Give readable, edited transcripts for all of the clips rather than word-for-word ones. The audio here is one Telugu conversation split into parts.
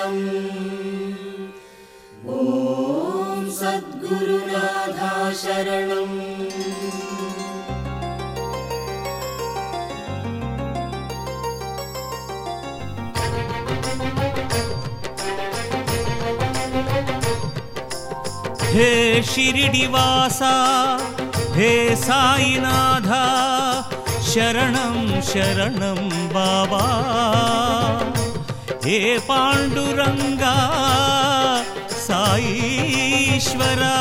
शरणं ॐ सद्गुरुनाथा शरणं हे शिरिडिवासा हे साईनाथा शरणं शरणं बाबा हे पांडुरंगा साईश्वरा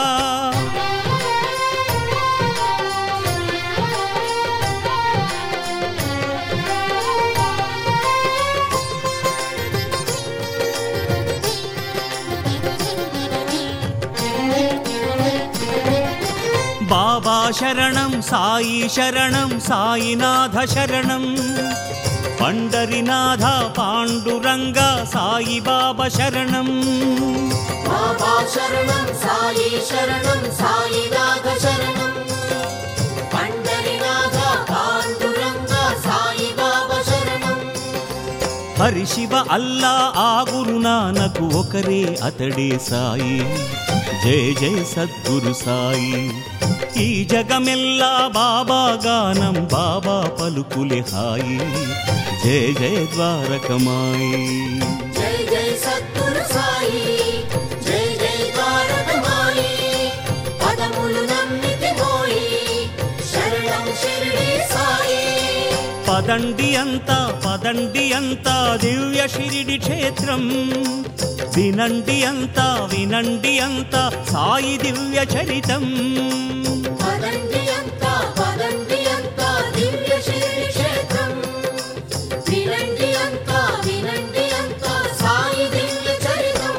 बाबा शरणं साई शरणं साईनाथ शरणं पंडरीनाथ पांडुरंग साई बाबा शरणं बाबा शरणं साई शरणं साईनाथ शरणं पंडरीनाथ पांडुरंग साई बाबा शरणं हरि शिव अल्ला आ गुरु नानक ओकरे अतडे साई जय जय सद्गुरु साई ఈ జగమెల్లా బాబా గానం బాబా పలుకులే హాయి జయ జయ ద్వారకమాయి జై జై సద్గురు సాయి జై జై ద్వారకమాయి పదములు నమ్మితి మోయి శరణం షిరిడి సాయి పదండి అంతా దివ్య షిరిడి క్షేత్రం వినండి అంతా సాయి దివ్య చరితం పదండి అంతా దివ్య షిరిడి క్షేత్రం వినండి అంతా సాయి దివ్య చరితం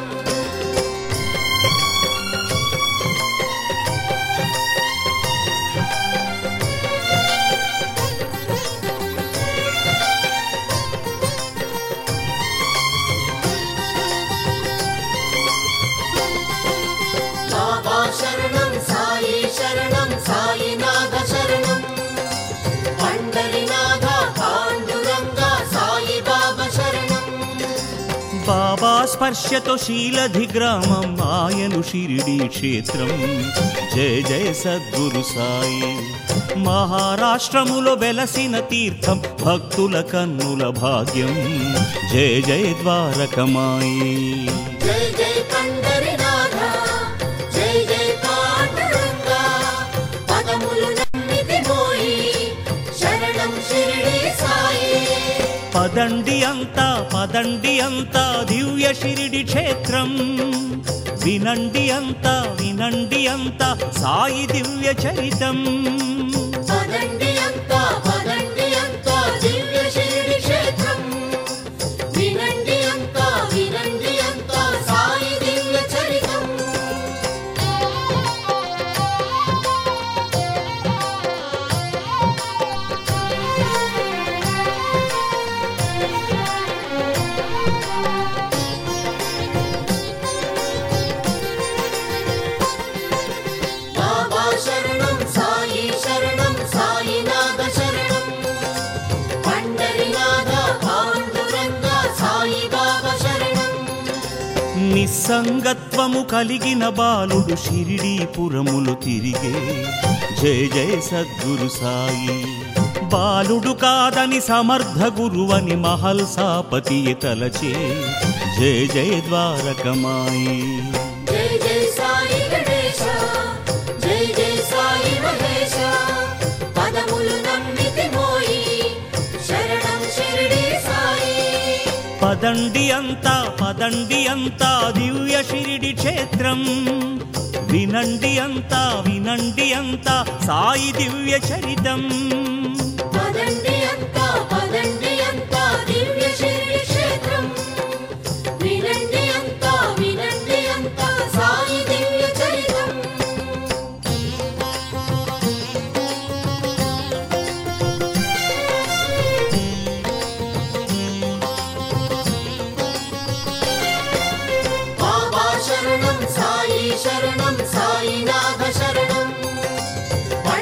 బాబా శరణం సాయి శరణం సాయినాథ శరణం పండరీనాథ పాండురంగ సాయి బాబా శరణం బాబా స్పర్శతో శీలధి గ్రామం ఆయను షిరిడి క్షేత్రం జయ జయ సద్గురు సాయి మహారాష్ట్రములో వెలసిన తీర్థం భక్తుల కన్నుల భాగ్యం జయ జయ ద్వారకమాయి జై జై పండరీనాథ జై జై పాండురంగ పదములు నమ్మితి మోయి శరణం షిరిడి సాయి పదండి అంతా దివ్య షిరిడి క్షేత్రం వినండి అంతా సాయి దివ్య చరితం పదండి అంతా దివ్య షిరిడి క్షేత్రం వినండి అంతా సాయి దివ్య చరితం బాబా శరణం సాయి శరణం సాయినాథ శరణం పండరీనాథ పాండురంగ సాయి బాబా శరణం నిస్సంగత్వము కలిగిన బాలుడు షిరిడీపురములు తిరిగే జయ జయ సద్గురు సాయి బాలుడు కాదని సమర్థ గురువని మహల్సాపతి తలచే జయ జయ ద్వారకమాయి జై జై సాయి గణేశ జై జై సాయి మహేశ పదములు నమ్మితి మోయి శరణం షిరిడి సాయి పదండి అంతా దివ్య షిరిడి క్షేత్రం వినండి అంతా సాయి దివ్య చరితం పదండి అంతా దివ్య షిరిడి క్షేత్రం వినండి అంతా సాయి దివ్య చరితం బాబా శరణం సాయి శరణం సాయినాథ శరణం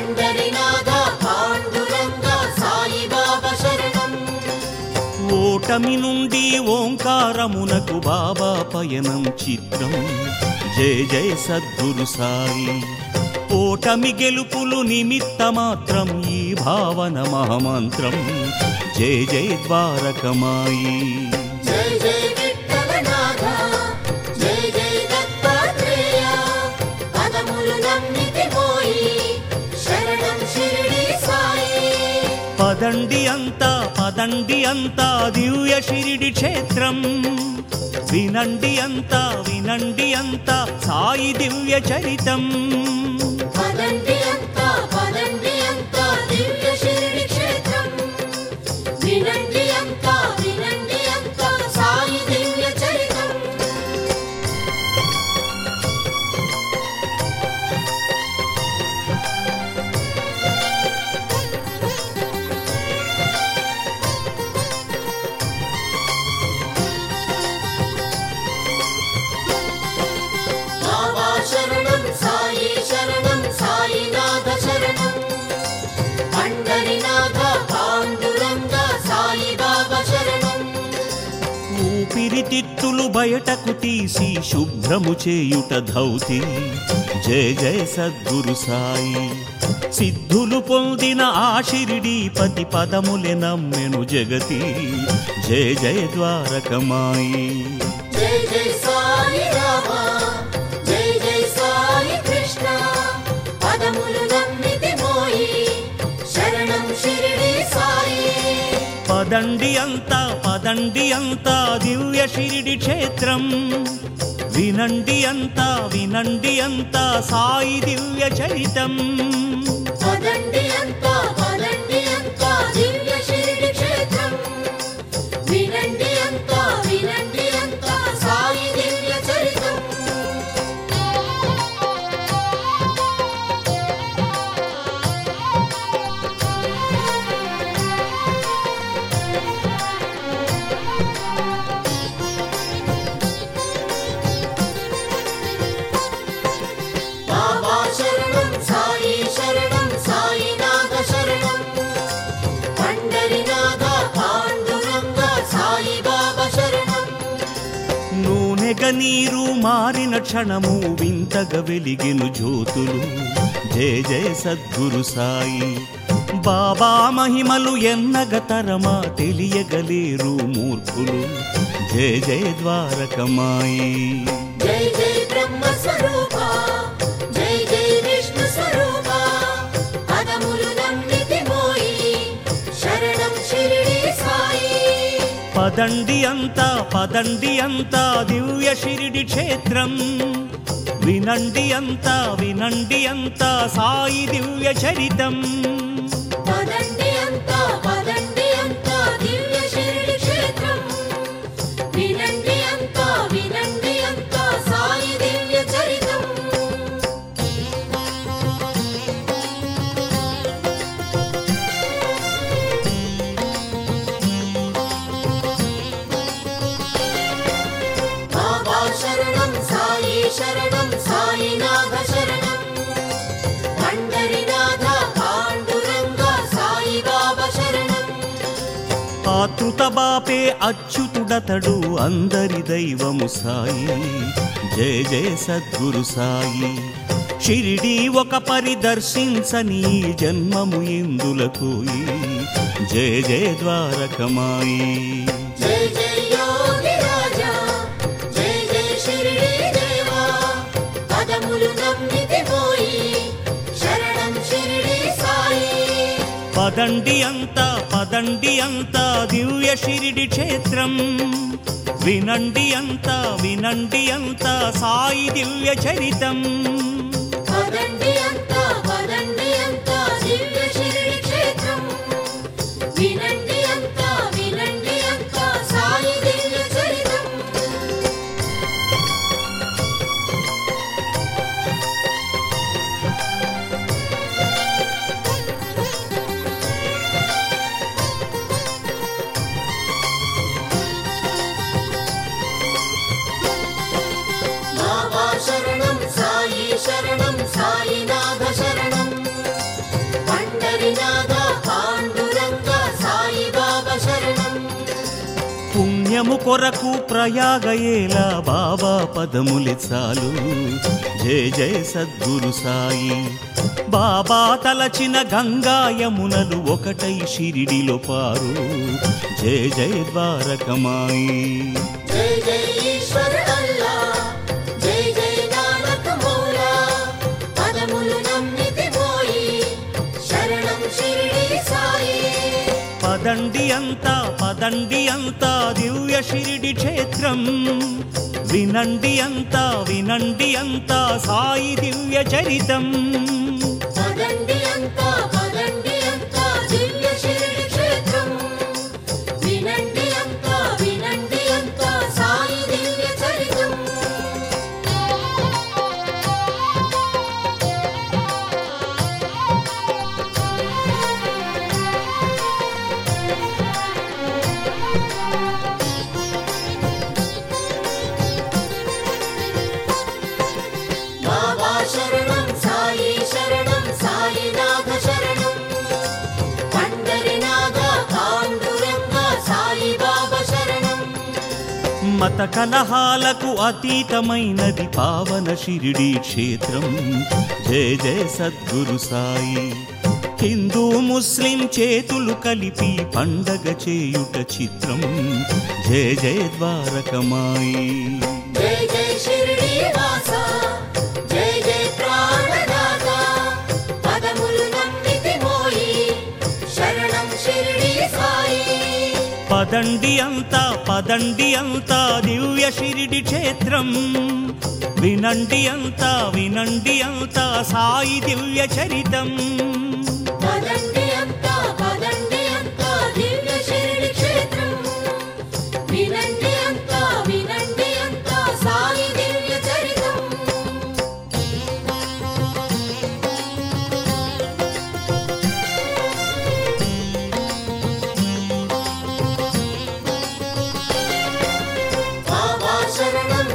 పండరీనాథ పాండురంగ సాయి బాబా శరణం ఓటమి నుండి ఓంకారమునకు బాబా పయనం చిత్రం. జయ జయ సద్గురు సాయి. ఓటమి గెలుపులు నిమిత్త మాత్రం ఈ భావన మహామంత్రం. జయ జయ ద్వారకమాయి. జయ జయ విఠలనాథ, జయ జయ దత్తాత్రేయ, పదములు నమ్మితి మోయి, శరణం షిరిడి సాయి. పదండి అంతా పదండి అంతా దివ్య షిరిడి క్షేత్రం. వినండి అంతా వినండి అంతా సాయి దివ్య చరితం. పదండి అంతా పదండి అంతా దివ్య షిరిడి క్షేత్రం. వినండి అంతా వినండి అంతా సాయి దివ్య చరితం. బాబా శరణం సాయి శరణం సాయినాథ శరణం. పండరినాథ పాండురంగ సాయి బాబా శరణం. ఊపిరితిత్తులు బయటకు తీసి శుభ్రము చేయుట ధౌతి. జయ జయ సద్గురు సాయి. సిద్ధులు పొందిన ఆ షిరిడీపతి పదములే నమ్మెను జగతి. జయ జయ ద్వారకమాయి. జై జై సాయి రామ, జై జై సాయి కృష్ణ, పదములు నమ్మితి మోయి, శరణం షిరిడి సాయి. పదండి అంతా పదండి అంతా దివ్య షిరిడి క్షేత్రం. వినండి అంతా వినండి అంతా సాయి దివ్య చరితం. పదండి అంతా పదండి అంతా దివ్య షిరిడి క్షేత్రం. వినండి అంతా వినండి అంతా సాయి దివ్య చరితం. బాబా శరణం సాయి శరణం సాయినాథ శరణం. పండరినాథ పాండురంగ సాయి బాబా శరణం. నూనెగ నీరు మారిన క్షణము వింతగా వెలిగెను జ్యోతులు. జయ జయ సద్గురు సాయి. బాబా మహిమలు ఎన్నగతరమా తెలియగలేరు మూర్ఖులు. జయ జయ ద్వారకమాయి. జై జై బ్రహ్మ స్వరూప, జై జై విష్ణు స్వరూప, పదములు నమ్మితి మోయి, శరణం షిరిడి సాయి. పదండి అంతా పదండి అంతా దివ్య షిరిడి క్షేత్రం. వినండి అంతా వినండి అంతా సాయి దివ్య చరితం. పదండి అంతా పదండి అంతా దివ్య షిరిడి క్షేత్రం. వినండి అంతా వినండి అంతా సాయి దివ్య చరితం. బాబా శరణం సాయి శరణం సాయినాథ శరణం. పండరినాథ పాండురంగ సాయి బాబా శరణం. ఆతృత బాపే అచ్యుతుడతడు అందరి దైవము సాయి. జయ జయ సద్గురు సాయి. షిరిడి ఒక పరిదర్శించని జన్మము ఇందులకు. జయ జయ ద్వారకమాయి. జై జై యోగి రాజా, జై జై షిరిడి దేవా, పదములు నమ్మితి మోయి, శరణం షిరిడి సాయి. పదండి అంతా పదండి అంతా దివ్య షిరిడి క్షేత్రం. వినండి అంతా వినండి అంతా సాయి దివ్య చరితం. పదండి అంతా పదండి అంతా దివ్య షిరిడి క్షేత్రం. వినండి అంతా వినండి అంతా సాయి దివ్య చరితం. బాబా శరణం సాయి శరణం సాయినాథ శరణం. కొరకు ప్రయాగయేలా బాబా పదములే చాలు జయ జయ సద్గురు సాయి బాబా తలచిన గంగా యమునలు ఒకటై షిరిడిలో పారు జయ జయ ద్వారకమాయి జై జై ఈశ్వర అల్లా జై జై నానక్ మౌలా పదములు నమ్మితి పోయి శరణం షిరిడి సాయి పదండి అంతా దివ్య షిరిడి క్షేత్రం వినండి అంతా సాయి దివ్య చరితం పదండి అంతా దివ్య షిరిడి క్షేత్రం వినండి అంతా సాయి దివ్య చరితం బాబా శరణం సాయినాథ శరణం పండరినాథ పాండురంగ సాయి బాబా శరణం మత కలహాలకు అతీతమైనది పావన షిరిడి క్షేత్రం జయ జయ సద్గురు సాయి హిందూ ముస్లిం చేతులు కలిపి పండగ చేయుట చిత్రం జయ జయ ద్వారకమాయి జై జై షిరిడి వాస జై జై ప్రాణదాత పదములు నమ్మితి మోయి శరణం షిరిడి సాయి పదండి అంతా దివ్య షిరిడి క్షేత్రం వినండి అంతా సాయి దివ్య చరితం పదండి అంతా దివ్య షిరిడి క్షేత్రం వినండి అంతా సాయి దివ్య చరితం బాబా శరణం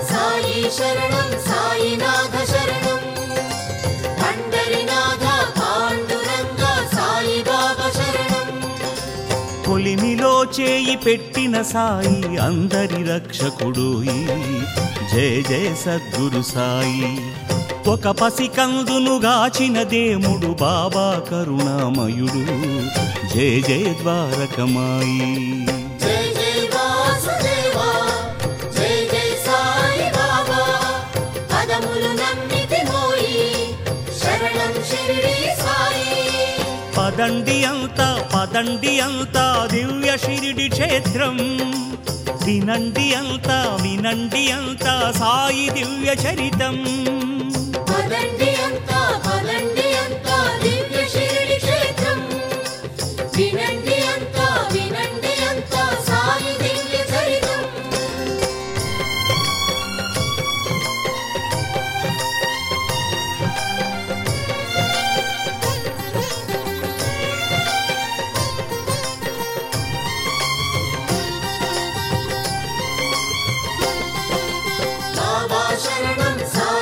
సాయినాథ శరణం పండరినాథ పాండురంగ సాయి బాబా శరణం కొలిమిలో చేయి పెట్టిన సాయి అందరి రక్షకుడు జయ జయ సద్గురు సాయి ఒక పసికందును గాచిన దేవుడు బాబా కరుణామయుడు జయ జయ ద్వారకమాయి జై జై వాసుదేవా జై జై సాయి బాబా పదములు నమ్మితి మోయి శరణం షిరిడి సాయి పదండి అంతా దివ్య షిరిడి క్షేత్రం వినండి అంతా సాయి దివ్య చరితం పదండి అంతా దివ్య షిరిడి క్షేత్రం వినండి అంతా సాయి దివ్య చరితం బాబా శరణం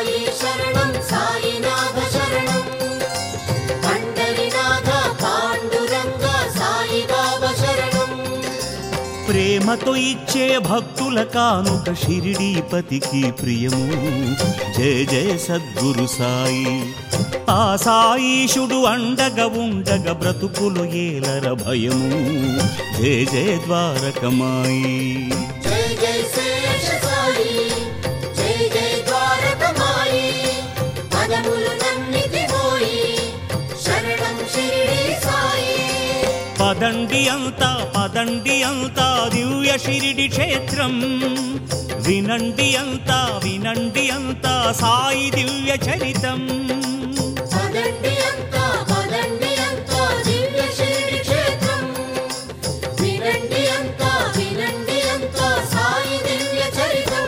సాయినాథ శరణం పండరినాథ పాండురంగ సాయి బాబా శరణం ప్రేమతో ఇచ్చే భక్తుల కానుక షిరిడీపతికి ప్రియము జయ జయ సద్గురు సాయి ఆ సాయిషుడు అండగా ఉండగా బ్రతుకులు ఏలర భయము జయ జయ ద్వారకమాయి జై జై శేష సాయి జై జై ద్వారకమాయి పదములు నమ్మితి పోయి శరణం షిరిడి సాయి పదండి అంతా దివ్య షిరిడి క్షేత్రం వినండి అంతా సాయి దివ్య చరితం పదండి అంతా దివ్య షిరిడి క్షేత్రం వినండి అంతా సాయి దివ్య చరితం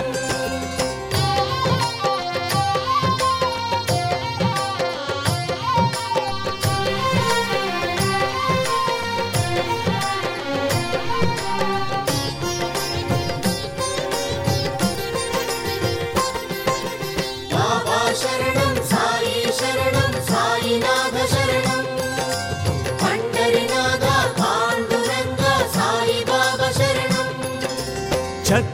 బాబా శరణం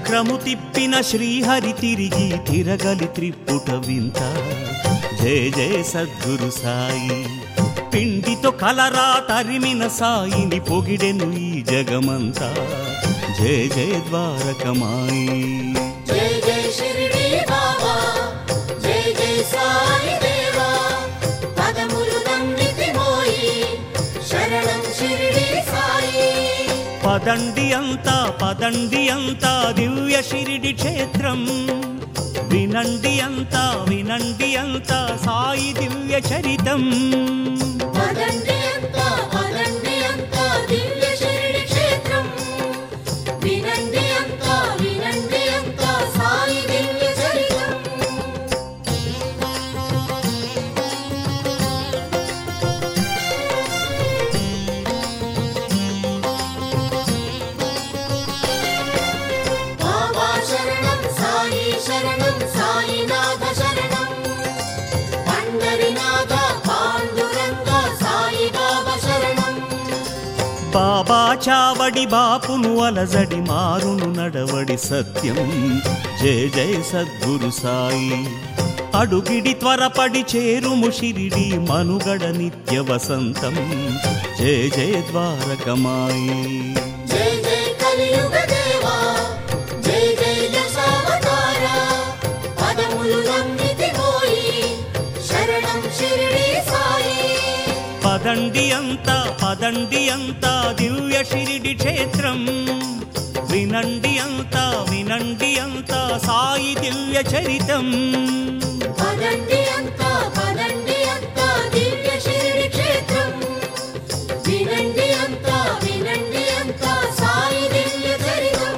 చక్రము తిప్పిన శ్రీహరి తిరిగి తిరగలి త్రిపుట వింత. జయ జయ సద్గురు సాయి. పిండితో కలరా తరిమిన సాయిని పొగిడెను ఈ జగమంతా. జయ జయ ద్వారకమాయి. జై జై షిరిడి బాబా, జై జై సాయి దేవా. పదములు నమ్మితి మోయి, శరణం షిరిడి సాయి. పదండి అంతా పదండి అంతా దివ్య షిరిడి క్షేత్రం. వినండి అంతా వినండి అంతా సాయి దివ్య చరితం. పదండి అంతా పదండి అంతా దివ్య షిరిడి క్షేత్రం. వినండి అంతా వినండి అంతా సాయి దివ్య చరితం. బాబా శరణం సాయి శరణం సాయినాథ శరణం. పండరినాథ పాండురంగ సాయి బాబా శరణం. బాబా చావడి బాపును అలజడి మారును నడవడి సత్యం. జయ జయ సద్గురు సాయి. అడుగిడి త్వరపడి చేరుము షిరిడి మనుగడ నిత్య వసంతం. జయ జయ ద్వారకమాయి. జై జై కలియుగ దేవా, జై జై దశావతార. పదములు నమ్మితి మోయి, శరణం షిరిడి సాయి. పదండి అంతా పదండి అంతా దివ్య షిరిడి క్షేత్రం. వినండి అంతా వినండి అంతా సాయి దివ్య చరితం. పదండి అంతా పదండి అంతా దివ్య షిరిడి క్షేత్రం. వినండి అంతా వినండి అంతా సాయి దివ్య చరితం.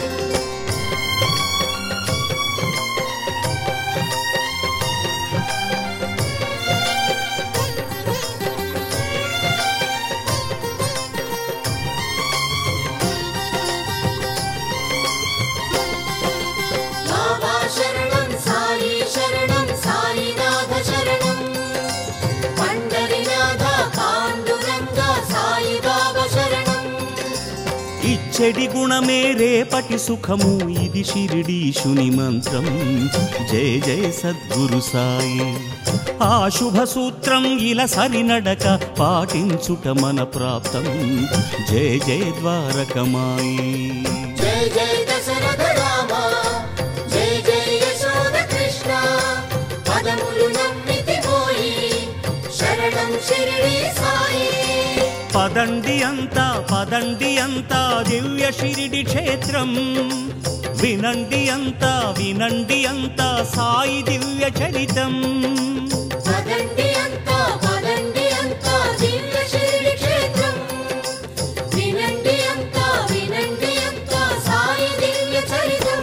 బాబా శరణం సాయి శరణం సాయినాథ శరణం. పండరినాథ పాండురంగ సాయి బాబా శరణం. ఇచ్చడి గుణమే రేపటి సుఖము ఇది షిరిడీశుని మంత్రం. జయ జయ సద్గురు సాయి. ఆ శుభ సూత్రం ఇలా సరినడక పాటించుట మన ప్రాప్తం. జయ జయ ద్వారకమాయి. జై జై దశరథ రామ, జై జై యశోద కృష్ణ. పదములు నమ్మితి మోయి, శరణం షిరిడి సాయి. పదండి అంతా పదండి అంతా దివ్య షిరిడి క్షేత్రం. వినండి అంతా వినండి అంతా సాయి దివ్య చరితం. పదండి అంతా పదండి అంతా దివ్య షిరిడి క్షేత్రం. వినండి అంతా వినండి అంతా సాయి దివ్య చరితం.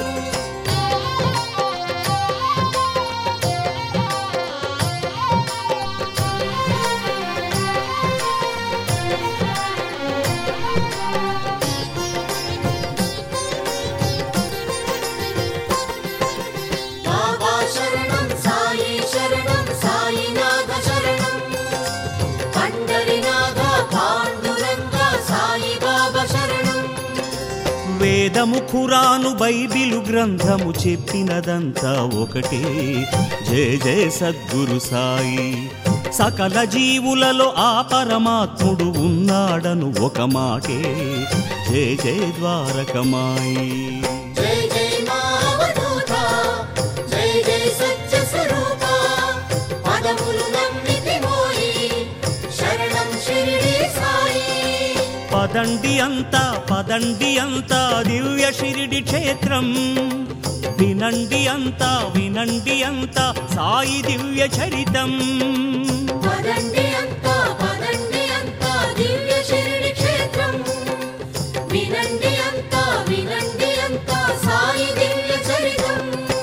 బాబా శరణం సాయి శరణం సాయినాథ శరణం. పండరినాథ పాండురంగ సాయి బాబా శరణం. వేదము ఖురాను బైబిలు గ్రంథము చెప్పినదంతా ఒకటే. జయ జయ సద్గురు సాయి. సకల జీవులలో ఆ పరమాత్ముడు ఉన్నాడను ఒక మాటే. జయ జయ ద్వారకమాయి. జై జై మావధూత, జై జై సత్య స్వరూప. పదములు నమ్మితి మోయి, శరణం షిరిడి సాయి. పదండి అంతా పదండి అంతా దివ్య షిరిడి క్షేత్రం. వినండి అంతా వినండి అంతా సాయి దివ్య చరితం. పదండి అంతా పదండి అంతా దివ్య షిరిడి క్షేత్రం. వినండి అంతా వినండి అంతా సాయి దివ్య చరితం.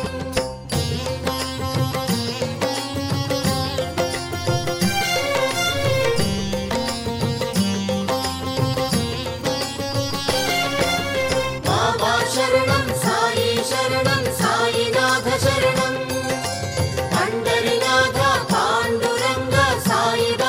బాబా శరణం సాయి శరణం సాయినాథ శరణం. పండరినాథ పాండురంగ సాయి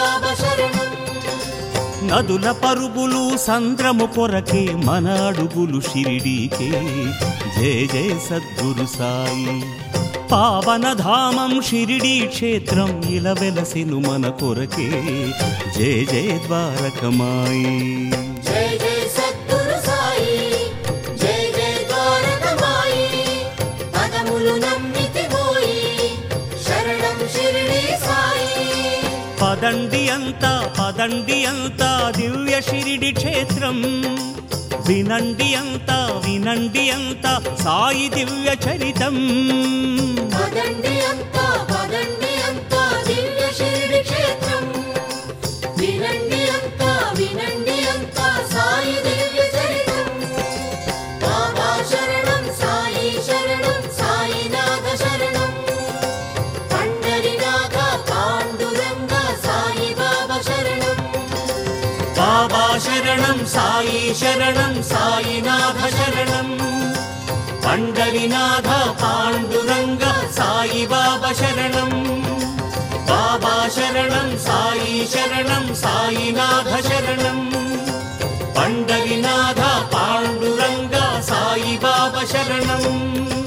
నదుల పరుగులు సంద్రము కొరకే మన అడుగులు షిరిడీకే జయ జయ సద్గురు సాయి పావనధామం షిరిడీ క్షేత్రం ఇలా వెలసెను మన కొరకే జయ జయ ద్వారకమాయి జై జై సద్గురు సాయి జై జై ద్వారకమాయి పదములు నమ్మితిమోయి శరణం షిరిడి సాయి పదండి అంతా దివ్య షిరిడి క్షేత్రం వినండి అంతా సాయి దివ్య చరితం పదండి అంతా దివ్య షిరిడి క్షేత్రం వినండి అంతా సాయి దివ్య చరితం బాబా శరణం సాయినాథ శరణం పండరినాథ పాండురంగ సాయి బాబా శరణం బాబా శరణం సాయినాథ శరణం పండరినాథ పాండురంగ సాయి బాబా శరణం బాబా శరణం సాయినాథ శరణం పండరినాథ పాండురంగ సాయి బాబా శరణం